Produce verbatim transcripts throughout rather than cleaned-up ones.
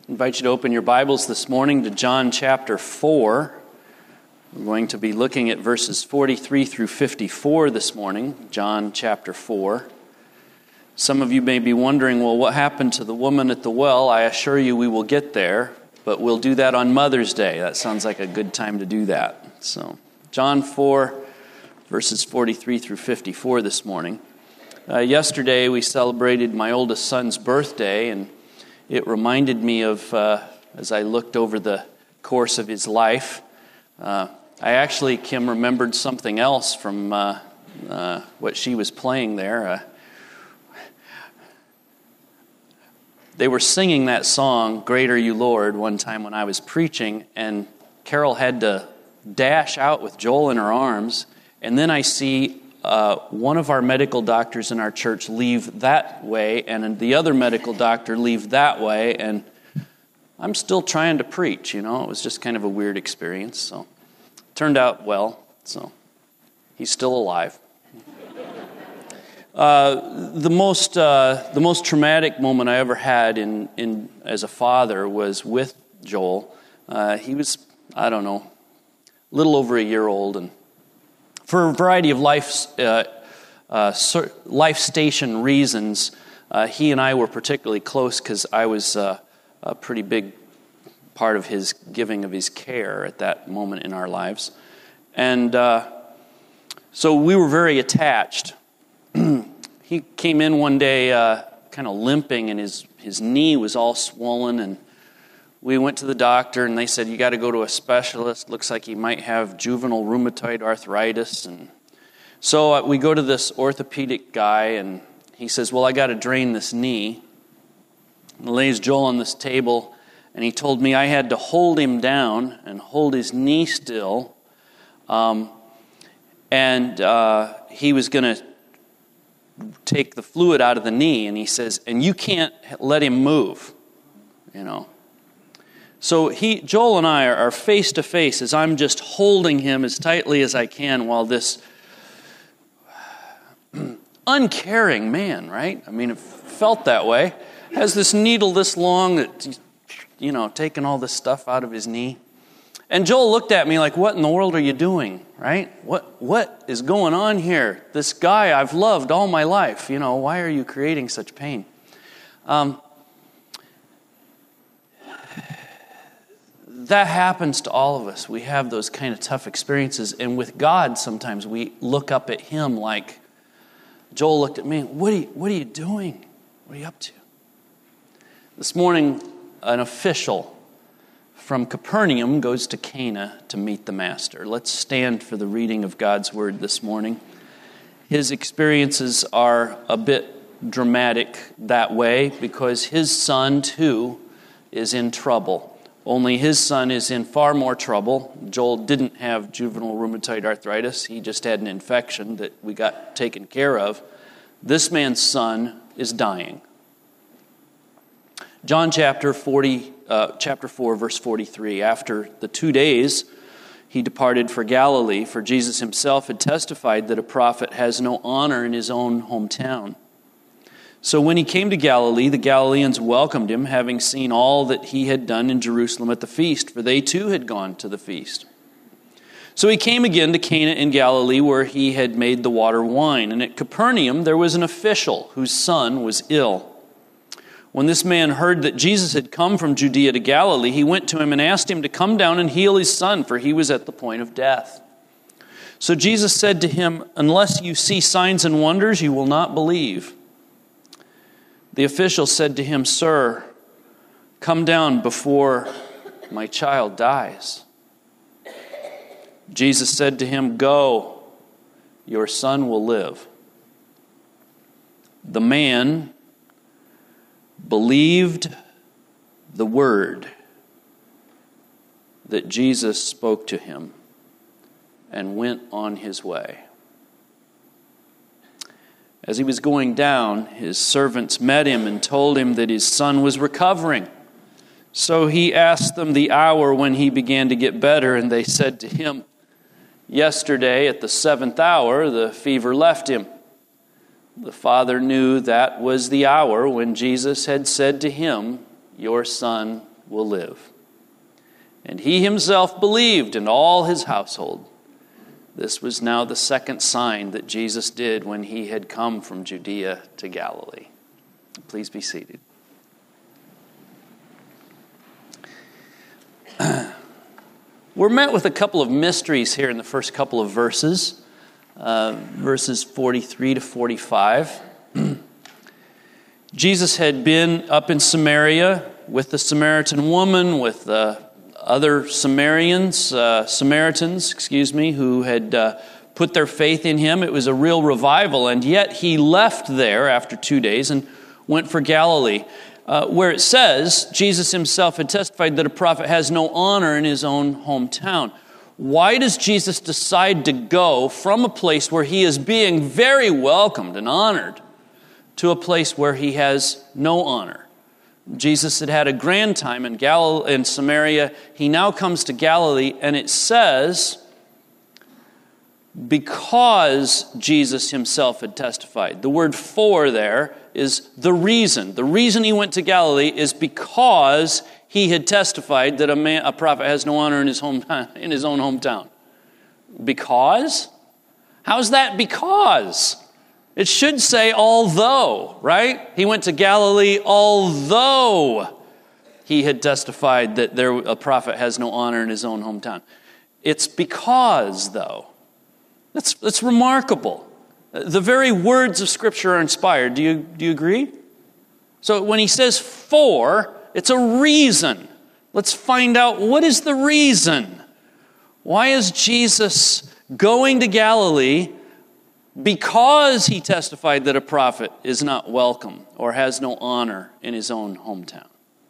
I invite you to open your Bibles this morning to John chapter four. We're going to be looking at verses forty-three through fifty-four this morning, John chapter four. Some of you may be wondering, well, what happened to the woman at the well? I assure you we will get there, but we'll do that on Mother's Day. That sounds like a good time to do that. So, John four, verses forty-three through fifty-four this morning. Uh, yesterday we celebrated my oldest son's birthday, and it reminded me of, uh, as I looked over the course of his life, uh, I actually, Kim, remembered something else from uh, uh, what she was playing there. Uh, they were singing that song, Great Are You, Lord, one time when I was preaching, and Carol had to dash out with Joel in her arms, and then I see Uh, one of our medical doctors in our church leave that way, and the other medical doctor leave that way, and I'm still trying to preach, you know. It was just kind of a weird experience, so it turned out well, so he's still alive. Uh, the most uh, the most traumatic moment I ever had in, in as a father was with Joel. Uh, he was, I don't know, a little over a year old, and for a variety of life, uh, uh, life station reasons, uh, he and I were particularly close because I was uh, a pretty big part of his giving of his care at that moment in our lives. And uh, so we were very attached. He came in one day uh, kind of limping, and his, his knee was all swollen, and we went to the doctor, and they said, you got to go to a specialist. Looks like he might have juvenile rheumatoid arthritis. And so uh, we go to this orthopedic guy, and he says, well, I got to drain this knee. And lays Joel on this table, and he told me I had to hold him down and hold his knee still. Um, and uh, he was going to take the fluid out of the knee, and he says, and you can't let him move, you know. So he, Joel and I are face to face as I'm just holding him as tightly as I can while this uncaring man, right? I mean, it felt that way. Has this needle this long that, you know, taking all this stuff out of his knee. And Joel looked at me like, what in the world are you doing, right? What What is going on here? This guy I've loved all my life, you know, why are you creating such pain? Um... That happens to all of us. We have those kind of tough experiences. And with God, sometimes we look up at Him like Joel looked at me. What are you, what are you doing? What are you up to? This morning, an official from Capernaum goes to Cana to meet the Master. Let's stand for the reading of God's Word this morning. His experiences are a bit dramatic that way because his son, too, is in trouble. Only his son is in far more trouble. Joel didn't have juvenile rheumatoid arthritis. He just had an infection that we got taken care of. This man's son is dying. John chapter forty, uh, chapter four, verse forty-three. After the two days, he departed for Galilee, for Jesus himself had testified that a prophet has no honor in his own hometown. So when he came to Galilee, the Galileans welcomed him, having seen all that he had done in Jerusalem at the feast, for they too had gone to the feast. So he came again to Cana in Galilee, where he had made the water wine. And at Capernaum there was an official whose son was ill. When this man heard that Jesus had come from Judea to Galilee, he went to him and asked him to come down and heal his son, for he was at the point of death. So Jesus said to him, unless you see signs and wonders, you will not believe. The official said to him, Sir, come down before my child dies. Jesus said to him, Go, your son will live. The man believed the word that Jesus spoke to him and went on his way. As he was going down, his servants met him and told him that his son was recovering. So he asked them the hour when he began to get better, and they said to him, Yesterday at the seventh hour, the fever left him. The father knew that was the hour when Jesus had said to him, Your son will live. And he himself believed, and all his household. This was now the second sign that Jesus did when he had come from Judea to Galilee. Please be seated. We're met with a couple of mysteries here in the first couple of verses, uh, verses forty-three to forty-five. Jesus had been up in Samaria with the Samaritan woman, with the other Samaritans, uh, Samaritans, excuse me, who had uh, put their faith in him. It was a real revival, and yet he left there after two days and went for Galilee, uh, where it says Jesus himself had testified that a prophet has no honor in his own hometown. Why does Jesus decide to go from a place where he is being very welcomed and honored to a place where he has no honor? Jesus had had a grand time in Galilee, in Samaria. He now comes to Galilee, and it says, because Jesus himself had testified. The word "for" there is the reason. The reason he went to Galilee is because he had testified that a man, a prophet has no honor in his home, in his own hometown. Because? How's that because? It should say although, right? He went to Galilee although he had testified that there a prophet has no honor in his own hometown. It's because, though. That's, that's remarkable. The very words of Scripture are inspired. Do you, do you agree? So when he says for, it's a reason. Let's find out, what is the reason? Why is Jesus going to Galilee? Because he testified that a prophet is not welcome or has no honor in his own hometown.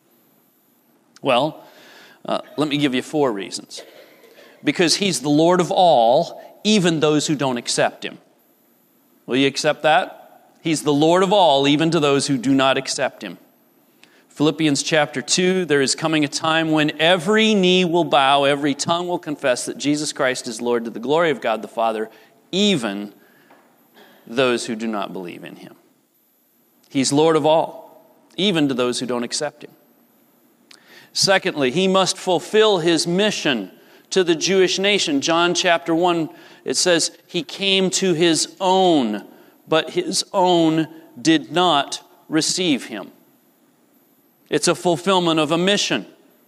Well, uh, let me give you four reasons. Because he's the Lord of all, even those who don't accept him. Will you accept that? He's the Lord of all, even to those who do not accept him. Philippians chapter two, there is coming a time when every knee will bow, every tongue will confess that Jesus Christ is Lord, to the glory of God the Father, even those who do not believe in him. He's Lord of all, even to those who don't accept him. Secondly, he must fulfill his mission to the Jewish nation. John chapter one, it says, he came to his own, but his own did not receive him. It's a fulfillment of a mission.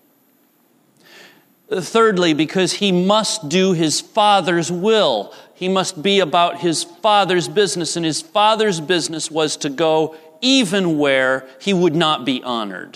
Thirdly, because he must do his Father's will. He must be about his Father's business, and his Father's business was to go even where he would not be honored.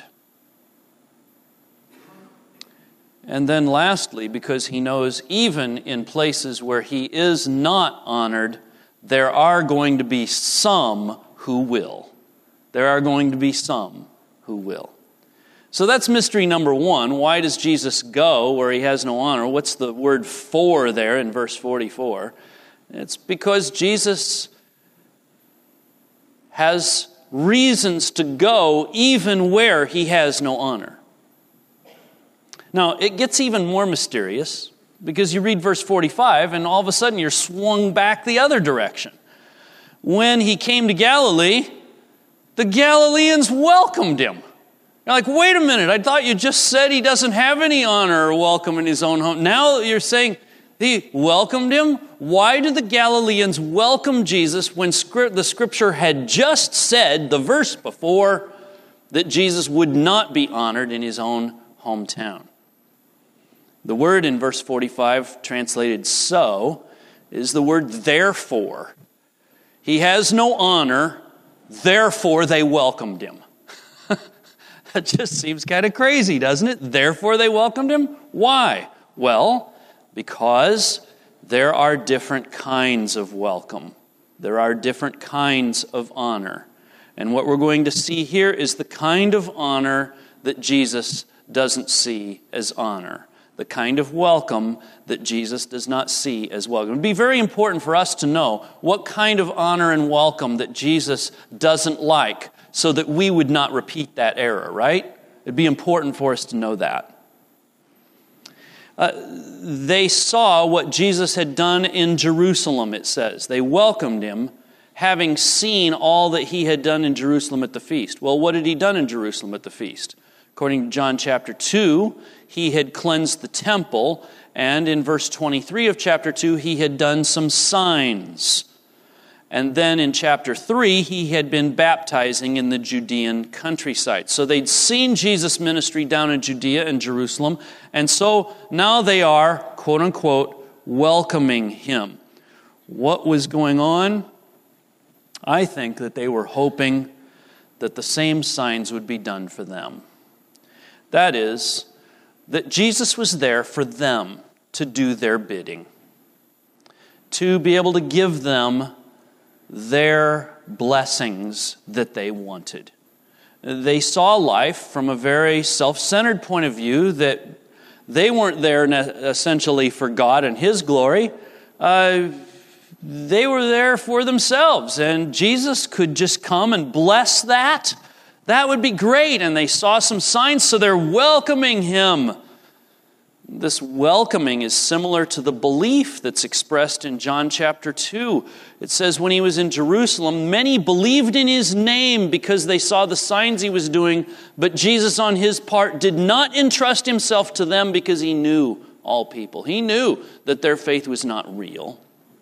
And then lastly, because he knows even in places where he is not honored, there are going to be some who will. There are going to be some who will. So that's mystery number one. Why does Jesus go where he has no honor? What's the word "for" there in verse forty-four? It's because Jesus has reasons to go even where he has no honor. Now, it gets even more mysterious because you read verse forty-five and all of a sudden you're swung back the other direction. When he came to Galilee, the Galileans welcomed him. You're like, wait a minute, I thought you just said he doesn't have any honor or welcome in his own home. Now you're saying he welcomed him? Why did the Galileans welcome Jesus when the Scripture had just said, the verse before, that Jesus would not be honored in his own hometown? The word in verse forty-five, translated "so," is the word "therefore." He has no honor, therefore they welcomed him. That just seems kind of crazy, doesn't it? Therefore they welcomed him? Why? Well, because there are different kinds of welcome. There are different kinds of honor. And what we're going to see here is the kind of honor that Jesus doesn't see as honor. The kind of welcome that Jesus does not see as welcome. It would be very important for us to know what kind of honor and welcome that Jesus doesn't like, so that we would not repeat that error, right? It'd be important for us to know that. Uh, they saw what Jesus had done in Jerusalem, it says. They welcomed him, having seen all that he had done in Jerusalem at the feast. Well, what had he done in Jerusalem at the feast? According to John chapter two, he had cleansed the temple, and in verse twenty-three of chapter two, he had done some signs. And then in chapter three, he had been baptizing in the Judean countryside. So they'd seen Jesus' ministry down in Judea and Jerusalem, and so now they are, quote unquote, welcoming him. What was going on? I think that they were hoping that the same signs would be done for them. That is, that Jesus was there for them to do their bidding, to be able to give them their blessings that they wanted. They saw life from a very self-centered point of view, that they weren't there essentially for God and His glory. Uh, they were there for themselves, and Jesus could just come and bless that. That would be great, and they saw some signs, so they're welcoming Him. This welcoming is similar to the belief that's expressed in John chapter two. It says, when He was in Jerusalem, many believed in His name because they saw the signs He was doing, but Jesus on His part did not entrust Himself to them because He knew all people. He knew that their faith was not real.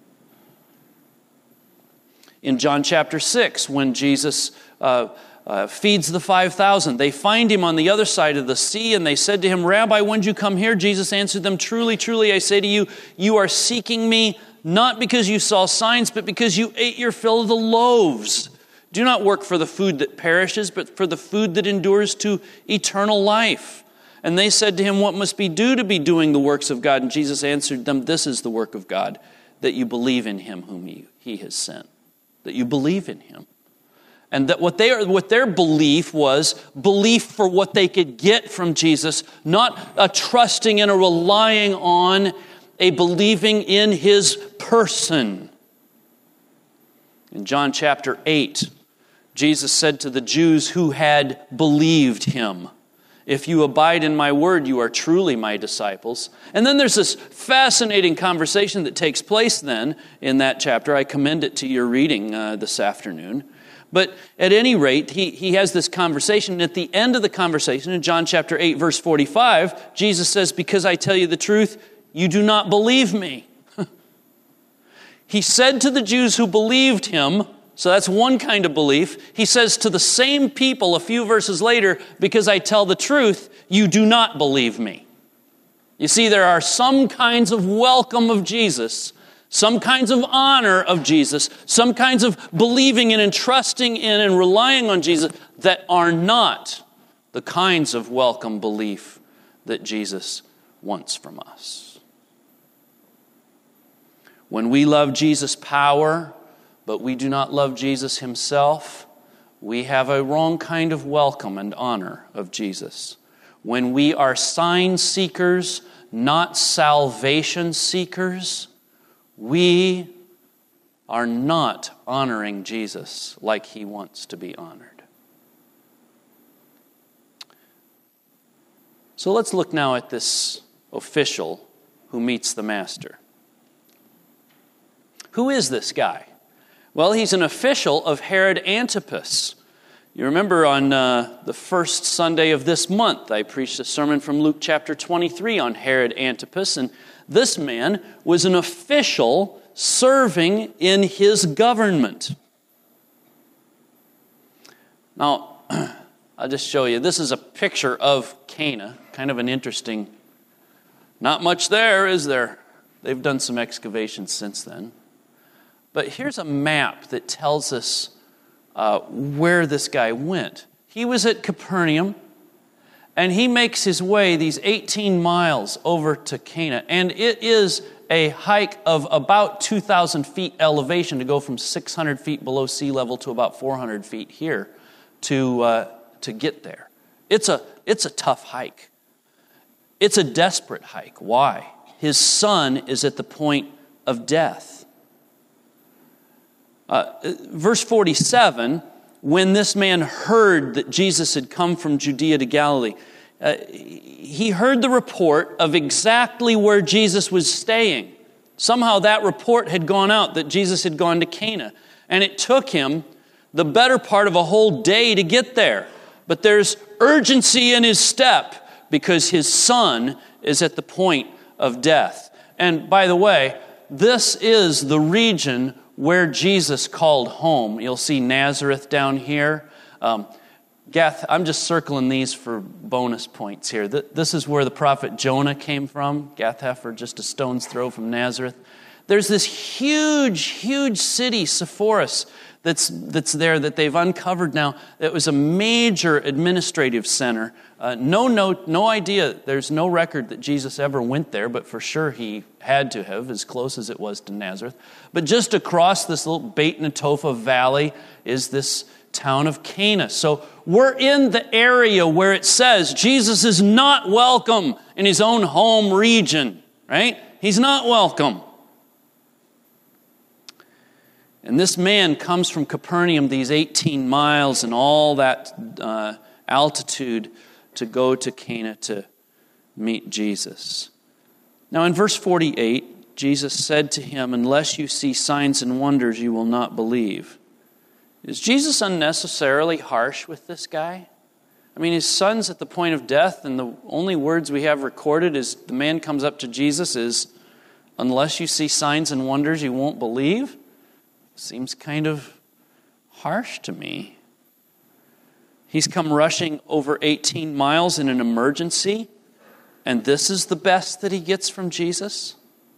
In John chapter six, when Jesus uh, Uh, feeds the five thousand. They find Him on the other side of the sea, and they said to Him, Rabbi, when did you come here? Jesus answered them, truly, truly, I say to you, you are seeking me not because you saw signs, but because you ate your fill of the loaves. Do not work for the food that perishes, but for the food that endures to eternal life. And they said to Him, what must we do to be doing the works of God? And Jesus answered them, this is the work of God, that you believe in Him whom He, he has sent. That you believe in Him. And that what they are, what their belief was, belief for what they could get from Jesus, not a trusting and a relying on, a believing in His person. In John chapter eight, Jesus said to the Jews who had believed Him, if you abide in my word, you are truly my disciples. And then there's this fascinating conversation that takes place then in that chapter. I commend it to your reading uh, this afternoon. But at any rate, he, he has this conversation. And at the end of the conversation, in John chapter eight, verse forty-five, Jesus says, because I tell you the truth, you do not believe me. He said to the Jews who believed Him, so that's one kind of belief. He says to the same people a few verses later, because I tell the truth, you do not believe me. You see, there are some kinds of welcome of Jesus, some kinds of honor of Jesus, some kinds of believing and entrusting in and relying on Jesus that are not the kinds of welcome belief that Jesus wants from us. When we love Jesus' power, but we do not love Jesus Himself, we have a wrong kind of welcome and honor of Jesus. When we are sign seekers, not salvation seekers, we are not honoring Jesus like He wants to be honored. So let's look now at this official who meets the master. Who is this guy? Well, he's an official of Herod Antipas. You remember on uh, the first Sunday of this month, I preached a sermon from Luke chapter twenty-three on Herod Antipas, and this man was an official serving in his government. Now, I'll just show you. This is a picture of Cana. Kind of an interesting... Not much there, is there? They've done some excavations since then. But here's a map that tells us uh, where this guy went. He was at Capernaum, and he makes his way these eighteen miles over to Cana. And it is a hike of about two thousand feet elevation to go from six hundred feet below sea level to about four hundred feet here to uh, to get there. It's a, it's a tough hike. It's a desperate hike. Why? His son is at the point of death. Uh, verse forty-seven, when this man heard that Jesus had come from Judea to Galilee, uh, he heard the report of exactly where Jesus was staying. Somehow that report had gone out that Jesus had gone to Cana. And it took him the better part of a whole day to get there. but there's urgency in his step because his son is at the point of death. And by the way, this is the region where Jesus called home. You'll see Nazareth down here. Um, Gath, I'm just circling these for bonus points here. This is where the prophet Jonah came from. Gath-hepher, just a stone's throw from Nazareth. There's this huge, huge city, Sepphoris, that's that's there that they've uncovered now. It was a major administrative center. Uh, no note, no idea. There's no record that Jesus ever went there, but for sure he had to have, as close as it was to Nazareth. But just across this little Beit Netophah valley is this town of Cana. So we're in the area where it says Jesus is not welcome in his own home region, right? He's not welcome. And this man comes from Capernaum, these eighteen miles and all that uh, altitude to go to Cana to meet Jesus. Now in verse forty-eight, Jesus said to him, "Unless you see signs and wonders, you will not believe." Is Jesus unnecessarily harsh with this guy? I mean, his son's at the point of death, and the only words we have recorded is the man comes up to Jesus is, "Unless you see signs and wonders, you won't believe." Seems kind of harsh to me. He's come rushing over eighteen miles in an emergency, and this is the best that he gets from Jesus?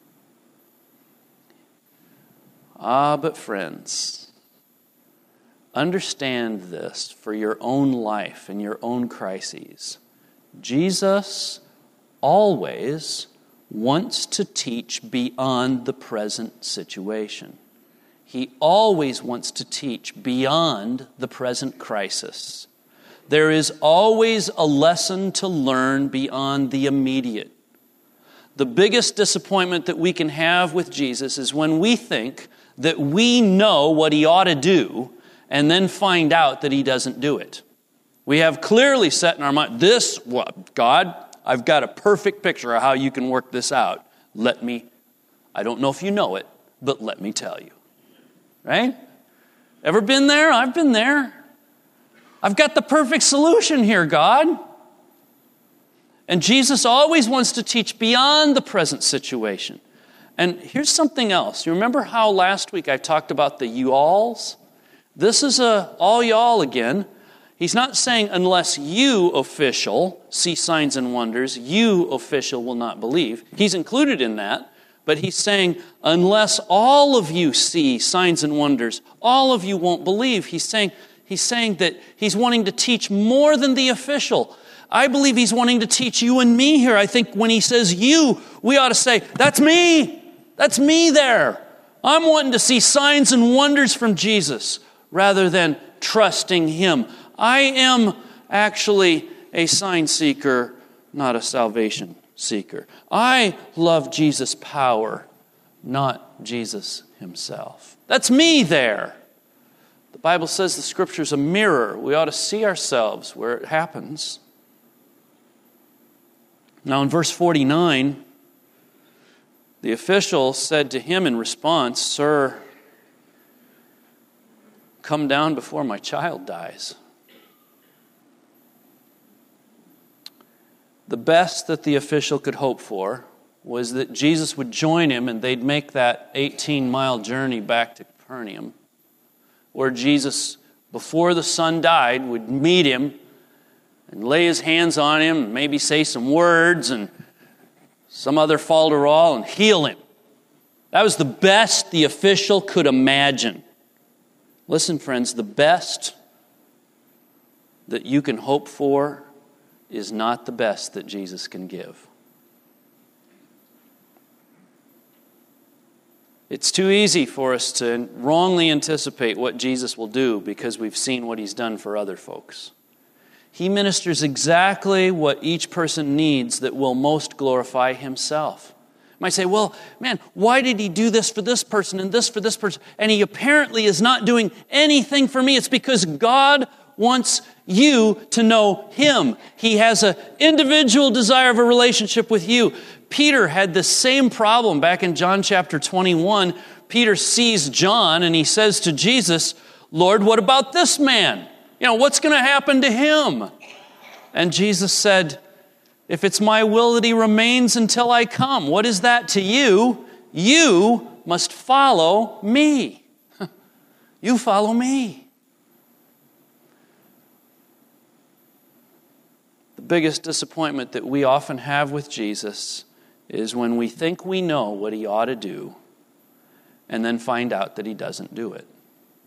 Ah, but friends, understand this for your own life and your own crises. Jesus always wants to teach beyond the present situation. He always wants to teach beyond the present crisis. There is always a lesson to learn beyond the immediate. The biggest disappointment that we can have with Jesus is when we think that we know what he ought to do and then find out that he doesn't do it. We have clearly set in our mind, this, what, God, I've got a perfect picture of how you can work this out. Let me, I don't know if you know it, but let me tell you. Right? Ever been there? I've been there. I've got the perfect solution here, God. And Jesus always wants to teach beyond the present situation. And here's something else. You remember how last week I talked about the y'alls? This is a all y'all again. He's not saying unless you, official, see signs and wonders, you, official, will not believe. He's included in that. But he's saying, unless all of you see signs and wonders, all of you won't believe. He's saying, he's saying that he's wanting to teach more than the official. I believe he's wanting to teach you and me here. I think when he says you, we ought to say, that's me. That's me there. I'm wanting to see signs and wonders from Jesus rather than trusting him. I am actually a sign seeker, not a salvation seeker. I love Jesus' power, not Jesus himself. That's me there. The Bible says the Scripture's a mirror. We ought to see ourselves where it happens. Now in verse forty-nine, the official said to him in response, "Sir, come down before my child dies." The best that the official could hope for was that Jesus would join him and they'd make that eighteen-mile journey back to Capernaum, where Jesus, before the son died, would meet him and lay his hands on him and maybe say some words and some other falderall and heal him. That was the best the official could imagine. Listen, friends, the best that you can hope for is not the best that Jesus can give. It's too easy for us to wrongly anticipate what Jesus will do because we've seen what he's done for other folks. He ministers exactly what each person needs that will most glorify himself. You might say, well, man, why did he do this for this person and this for this person? And he apparently is not doing anything for me. It's because God wants you to know him. He has an individual desire of a relationship with you. Peter had the same problem back in John chapter twenty-one. Peter sees John and he says to Jesus, "Lord, what about this man? You know, what's going to happen to him? And Jesus said, if it's my will that he remains until I come, what is that to you? You must follow me. You follow me. The biggest disappointment that we often have with Jesus is when we think we know what he ought to do and then find out that he doesn't do it.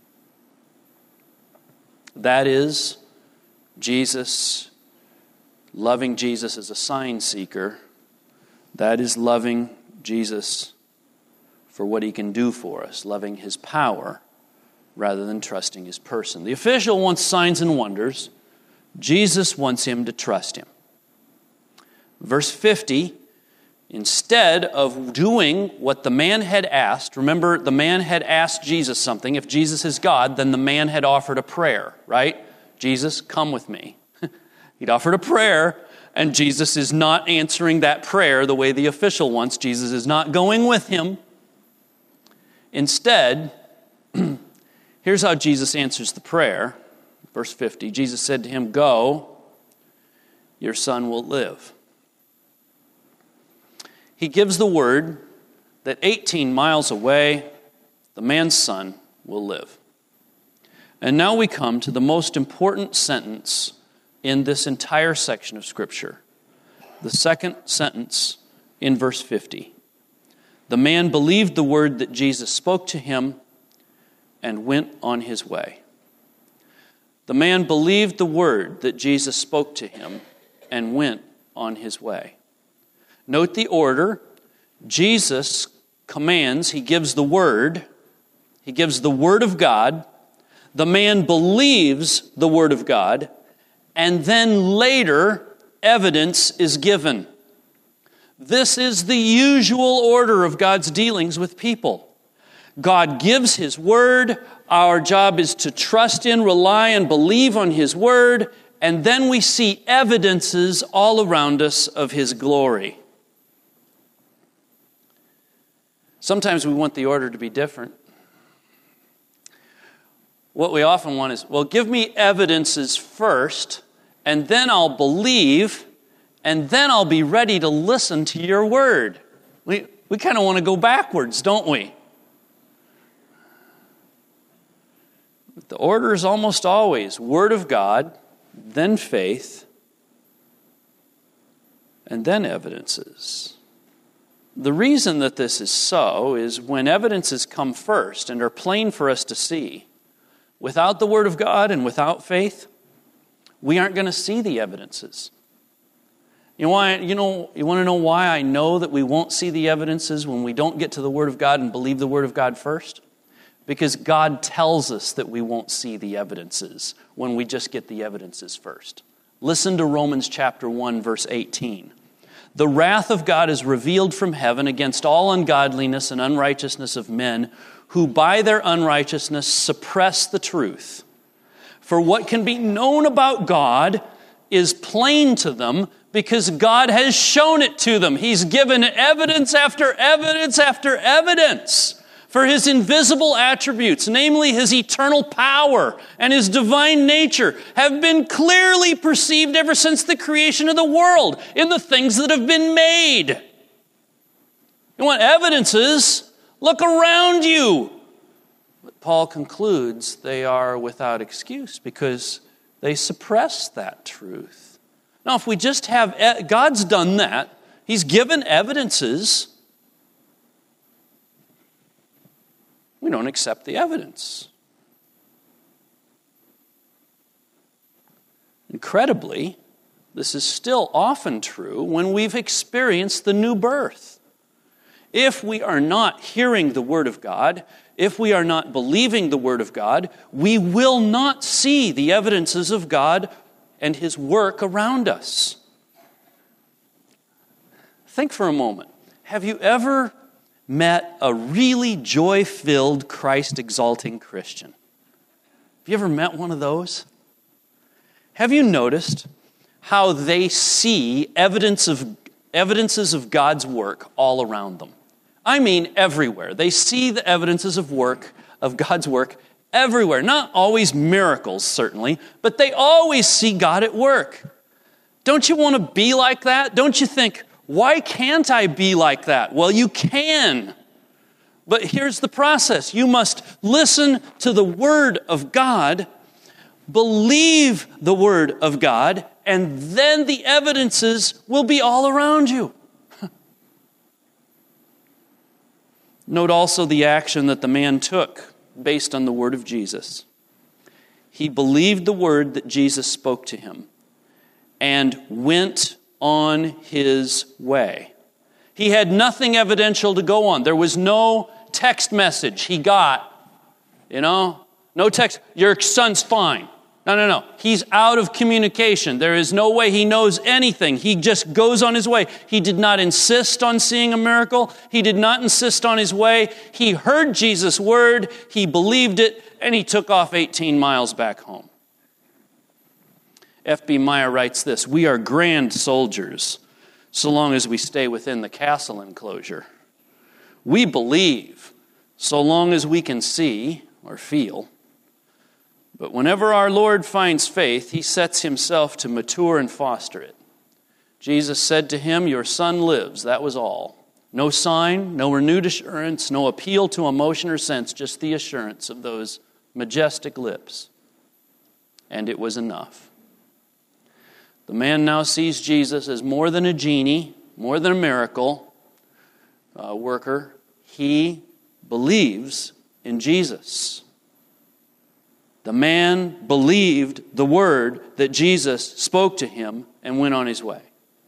That is Jesus, loving Jesus as a sign seeker. That is loving Jesus for what he can do for us, loving his power rather than trusting his person. The official wants signs and wonders. Jesus wants him to trust him. Verse fifty, instead of doing what the man had asked, remember the man had asked Jesus something. If Jesus is God, then the man had offered a prayer, right? Jesus, come with me. He'd offered a prayer, and Jesus is not answering that prayer the way the official wants. Jesus is not going with him. Instead, here's how Jesus answers the prayer. Verse fifty, Jesus said to him, go, your son will live. He gives the word that eighteen miles away, the man's son will live. And now we come to the most important sentence in this entire section of Scripture. The second sentence in verse fifty. The man believed the word that Jesus spoke to him and went on his way. The man believed the word that Jesus spoke to him and went on his way. Note the order. Jesus commands, he gives the word. He gives the word of God. The man believes the word of God. And then later, evidence is given. This is the usual order of God's dealings with people. God gives his word. Our job is to trust in, rely, and believe on his word. And then we see evidences all around us of his glory. Sometimes we want the order to be different. What we often want is, well, give me evidences first, and then I'll believe, and then I'll be ready to listen to your word. We, we kind of want to go backwards, don't we? The order is almost always word of God, then faith, and then evidences. The reason that this is so is when evidences come first and are plain for us to see, without the word of God and without faith, we aren't going to see the evidences. You know, why, you know, you want to know why I know that we won't see the evidences when we don't get to the word of God and believe the word of God first? Because God tells us that we won't see the evidences when we just get the evidences first. Listen to Romans chapter one, verse eighteen. The wrath of God is revealed from heaven against all ungodliness and unrighteousness of men who by their unrighteousness suppress the truth. For what can be known about God is plain to them because God has shown it to them. He's given evidence after evidence after evidence. For his invisible attributes, namely his eternal power and his divine nature, have been clearly perceived ever since the creation of the world in the things that have been made. You want evidences? Look around you. But Paul concludes they are without excuse because they suppress that truth. Now, if we just have, God's done that. He's given evidences. We don't accept the evidence. Incredibly, this is still often true when we've experienced the new birth. If we are not hearing the Word of God, if we are not believing the Word of God, we will not see the evidences of God and his work around us. Think for a moment. Have you ever met a really joy-filled, Christ-exalting Christian? Have you ever met one of those? Have you noticed how they see evidence of evidences of God's work all around them? I mean everywhere. They see the evidences of work, of God's work Everywhere. Not always miracles, certainly, but they always see God at work. Don't you want to be like that? Don't you think, why can't I be like that? Well, you can. But here's the process. You must listen to the Word of God, believe the Word of God, and then the evidences will be all around you. Note also the action that the man took based on the word of Jesus. He believed the word that Jesus spoke to him and went on his way. He had nothing evidential to go on. There was no text message he got, you know, no text, your son's fine. No, no, no. He's out of communication. There is no way he knows anything. He just goes on his way. He did not insist on seeing a miracle. He did not insist on his way. He heard Jesus' word, he believed it, and he took off eighteen miles back home. F B Meyer writes this, "We are grand soldiers so long as we stay within the castle enclosure. We believe so long as we can see or feel. But whenever our Lord finds faith, he sets himself to mature and foster it. Jesus said to him, 'Your son lives.' That was all. No sign, no renewed assurance, no appeal to emotion or sense, just the assurance of those majestic lips. And it was enough." The man now sees Jesus as more than a genie, more than a miracle uh, worker. He believes in Jesus. The man believed the word that Jesus spoke to him and went on his way.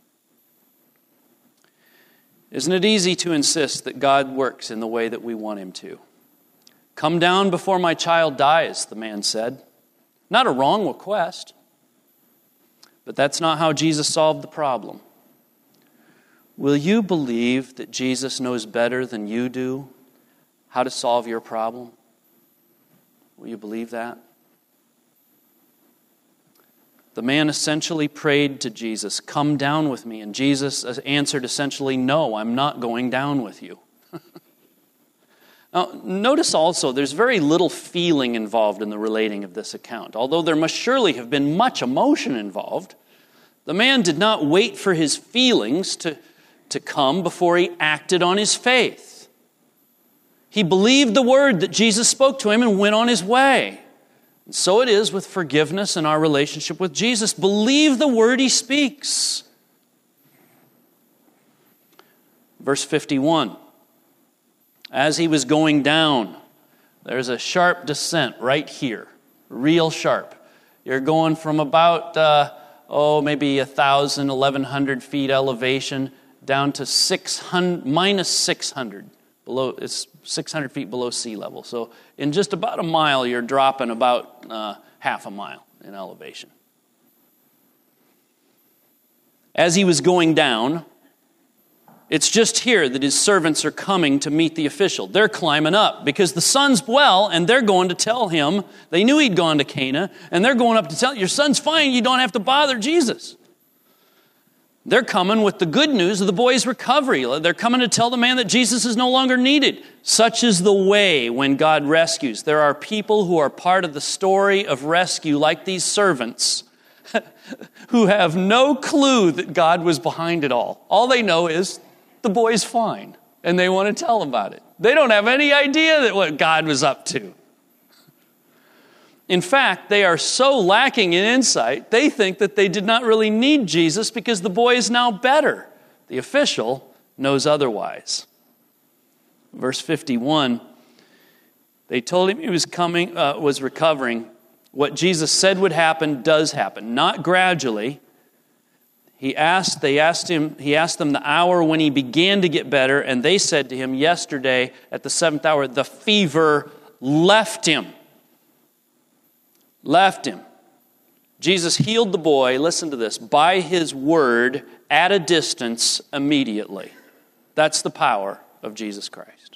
Isn't it easy to insist that God works in the way that we want him to? "Come down before my child dies," the man said. Not a wrong request, but that's not how Jesus solved the problem. Will you believe that Jesus knows better than you do how to solve your problem? Will you believe that? The man essentially prayed to Jesus, "Come down with me." And Jesus answered essentially, "No, I'm not going down with you." Now, notice also, there's very little feeling involved in the relating of this account. Although there must surely have been much emotion involved, the man did not wait for his feelings to, to come before he acted on his faith. He believed the word that Jesus spoke to him and went on his way. And so it is with forgiveness and our relationship with Jesus. Believe the word he speaks. Verse fifty-one. As he was going down, there's a sharp descent right here. Real sharp. You're going from about, uh, oh, maybe one thousand, eleven hundred feet elevation down to six hundred, minus six hundred. Below, it's six hundred feet below sea level. So in just about a mile, you're dropping about uh, half a mile in elevation. As he was going down, it's just here that his servants are coming to meet the official. They're climbing up because the son's well, and they're going to tell him. They knew he'd gone to Cana, and they're going up to tell, "Your son's fine, you don't have to bother Jesus." They're coming with the good news of the boy's recovery. They're coming to tell the man that Jesus is no longer needed. Such is the way when God rescues. There are people who are part of the story of rescue, like these servants, who have no clue that God was behind it all. All they know is the boy's fine, and they want to tell about it. They don't have any idea that what God was up to. In fact, they are so lacking in insight, they think that they did not really need Jesus because the boy is now better. The official knows otherwise. Verse fifty-one, they told him he was coming, uh, was recovering. What Jesus said would happen does happen, not gradually. He asked, they asked him, he asked them the hour when he began to get better, and they said to him, yesterday at the seventh hour, the fever left him. Left him. Jesus healed the boy, listen to this, by his word at a distance immediately. That's the power of Jesus Christ.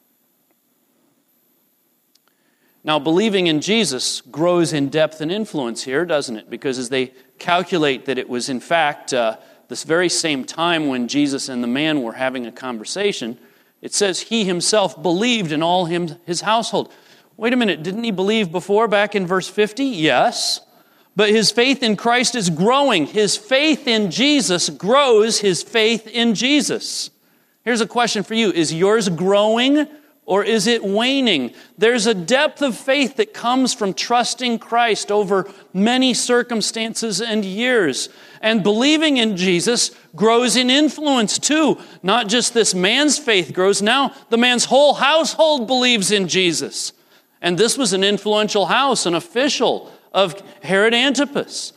Now, believing in Jesus grows in depth and influence here, doesn't it? Because as they calculate that it was in fact uh, this very same time when Jesus and the man were having a conversation, it says he himself believed in all him, his household. Wait a minute, didn't he believe before back in verse fifty? Yes. But his faith in Christ is growing. His faith in Jesus grows his faith in Jesus. Here's a question for you. Is yours growing or is it waning? There's a depth of faith that comes from trusting Christ over many circumstances and years. And believing in Jesus grows in influence too. Not just this man's faith grows. Now the man's whole household believes in Jesus. And this was an influential house, an official of Herod Antipas.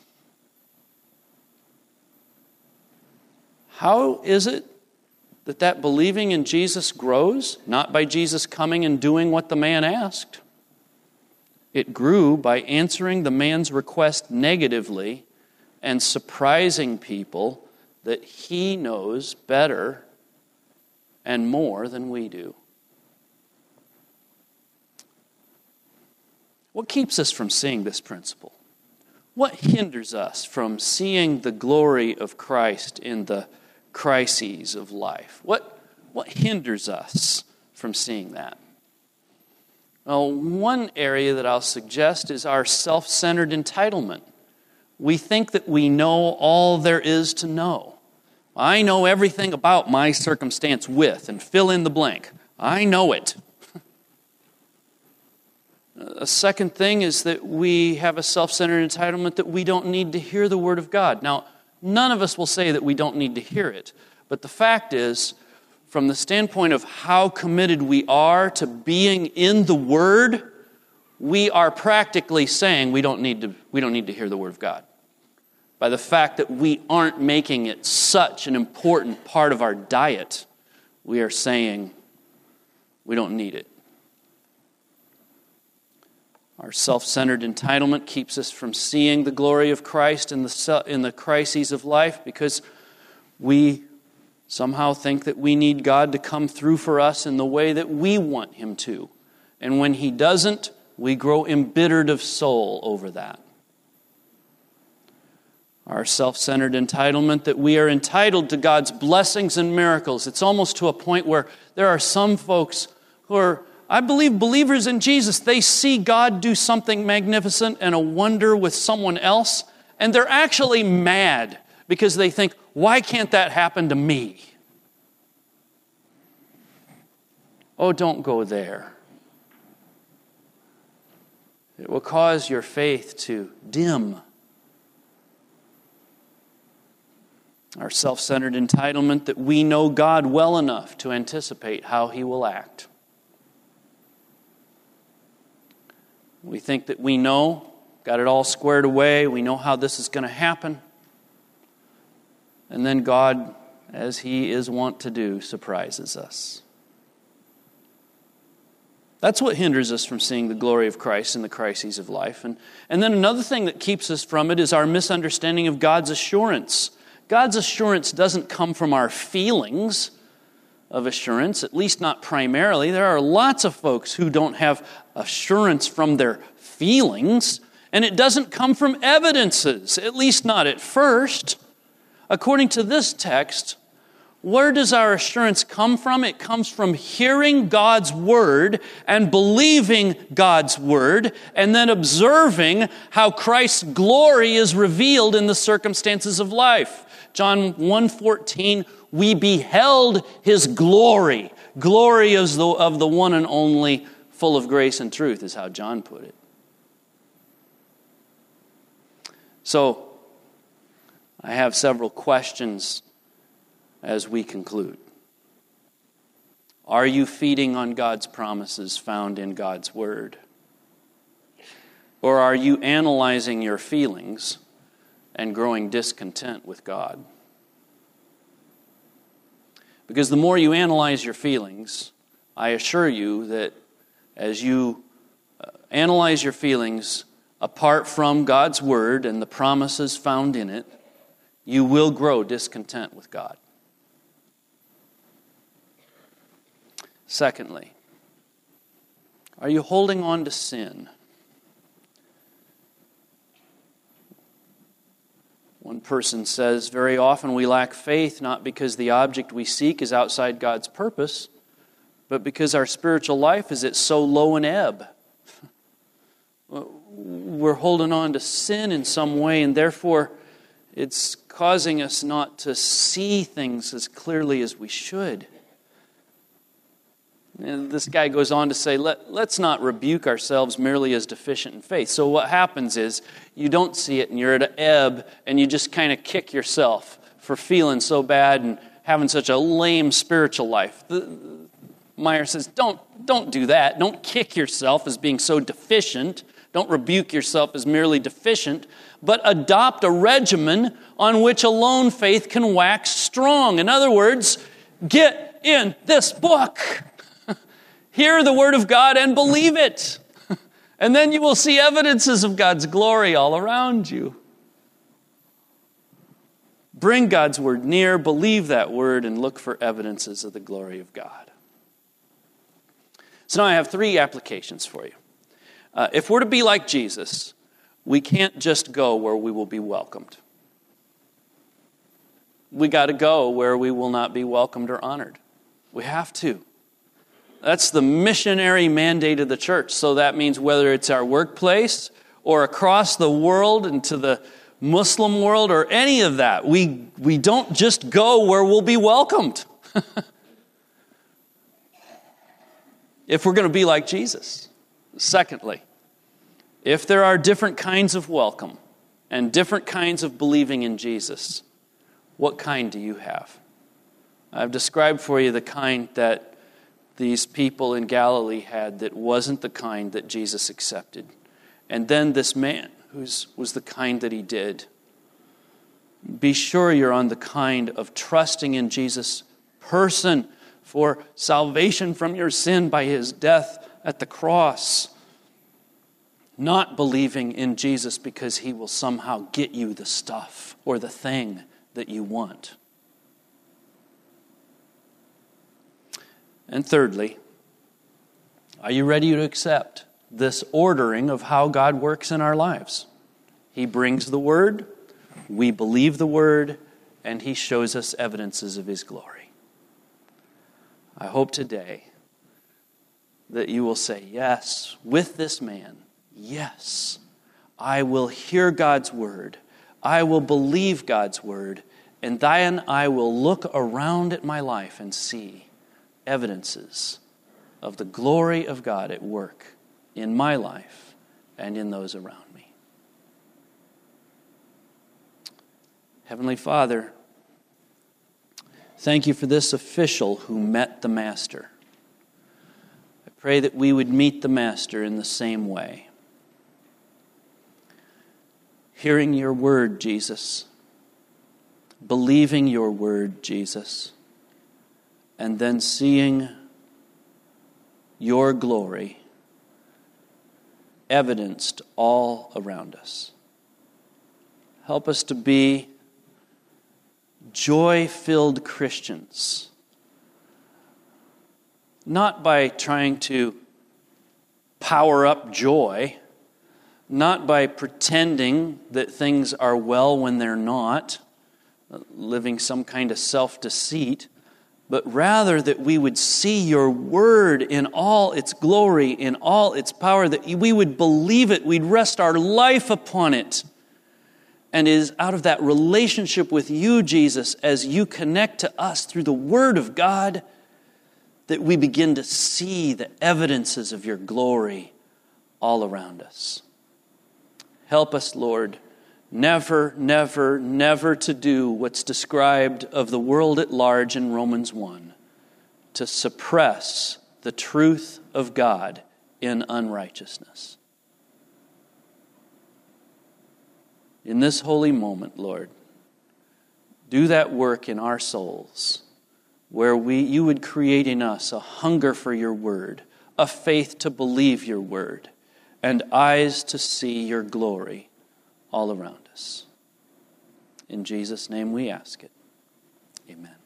How is it that that believing in Jesus grows? Not by Jesus coming and doing what the man asked. It grew by answering the man's request negatively and surprising people that he knows better and more than we do. What keeps us from seeing this principle? What hinders us from seeing the glory of Christ in the crises of life? What, what hinders us from seeing that? Well, one area that I'll suggest is our self-centered entitlement. We think that we know all there is to know. I know everything about my circumstance with, and fill in the blank. I know it. A second thing is that we have a self-centered entitlement that we don't need to hear the Word of God. Now, none of us will say that we don't need to hear it. But the fact is, from the standpoint of how committed we are to being in the Word, we are practically saying we don't need to, we don't need to hear the Word of God. By the fact that we aren't making it such an important part of our diet, we are saying we don't need it. Our self-centered entitlement keeps us from seeing the glory of Christ in the in the crises of life because we somehow think that we need God to come through for us in the way that we want Him to. And when He doesn't, we grow embittered of soul over that. Our self-centered entitlement that we are entitled to God's blessings and miracles. It's almost to a point where there are some folks who are, I believe, believers in Jesus. They see God do something magnificent and a wonder with someone else, and they're actually mad because they think, why can't that happen to me? Oh, don't go there. It will cause your faith to dim. Our self-centered entitlement that we know God well enough to anticipate how He will act. We think that we know, got it all squared away, we know how this is going to happen. And then God, as He is wont to do, surprises us. That's what hinders us from seeing the glory of Christ in the crises of life. And, and then another thing that keeps us from it is our misunderstanding of God's assurance. God's assurance doesn't come from our feelings of assurance, at least not primarily. There are lots of folks who don't have assurance from their feelings, and it doesn't come from evidences, at least not at first. According to this text, where does our assurance come from? It comes from hearing God's word and believing God's word and then observing how Christ's glory is revealed in the circumstances of life. John one fourteen, we beheld His glory. Glory is the, of the one and only, full of grace and truth, is how John put it. So, I have several questions as we conclude. Are you feeding on God's promises found in God's Word? Or are you analyzing your feelings and growing discontent with God? Because the more you analyze your feelings, I assure you that as you analyze your feelings apart from God's Word and the promises found in it, you will grow discontent with God. Secondly, are you holding on to sin? One person says, very often we lack faith not because the object we seek is outside God's purpose, but because our spiritual life is at so low an ebb. We're holding on to sin in some way, and therefore it's causing us not to see things as clearly as we should. And this guy goes on to say, Let, let's not rebuke ourselves merely as deficient in faith. So what happens is you don't see it and you're at an ebb and you just kind of kick yourself for feeling so bad and having such a lame spiritual life. The, Meyer says, don't, don't do that. Don't kick yourself as being so deficient. Don't rebuke yourself as merely deficient, but adopt a regimen on which alone faith can wax strong. In other words, get in this book. Hear the word of God and believe it. And then you will see evidences of God's glory all around you. Bring God's word near, believe that word, and look for evidences of the glory of God. So now I have three applications for you. Uh, if we're to be like Jesus, we can't just go where we will be welcomed. We got to go where we will not be welcomed or honored. We have to. That's the missionary mandate of the church. So that means whether it's our workplace or across the world into the Muslim world or any of that, we, we don't just go where we'll be welcomed. If we're going to be like Jesus. Secondly, if there are different kinds of welcome and different kinds of believing in Jesus, what kind do you have? I've described for you the kind that these people in Galilee had that wasn't the kind that Jesus accepted. And then this man who's was the kind that he did. Be sure you're on the kind of trusting in Jesus' person for salvation from your sin by his death at the cross. Not believing in Jesus because he will somehow get you the stuff or the thing that you want. And thirdly, are you ready to accept this ordering of how God works in our lives? He brings the word, we believe the word, and he shows us evidences of his glory. I hope today that you will say, yes, with this man, yes, I will hear God's word, I will believe God's word, and then I will look around at my life and see evidences of the glory of God at work in my life and in those around me. Heavenly Father, thank you for this official who met the Master. I pray that we would meet the Master in the same way. Hearing your word, Jesus. Believing your word, Jesus. And then seeing your glory evidenced all around us. Help us to be joy-filled Christians, not by trying to power up joy, not by pretending that things are well when they're not, living some kind of self-deceit, but rather that we would see your word in all its glory, in all its power, that we would believe it, we'd rest our life upon it. And it is out of that relationship with you, Jesus, as you connect to us through the word of God, that we begin to see the evidences of your glory all around us. Help us, Lord, never, never, never to do what's described of the world at large in Romans one, to suppress the truth of God in unrighteousness. In this holy moment, Lord, do that work in our souls, where we, you would create in us a hunger for your word, a faith to believe your word, and eyes to see your glory all around us. In Jesus' name we ask it. Amen.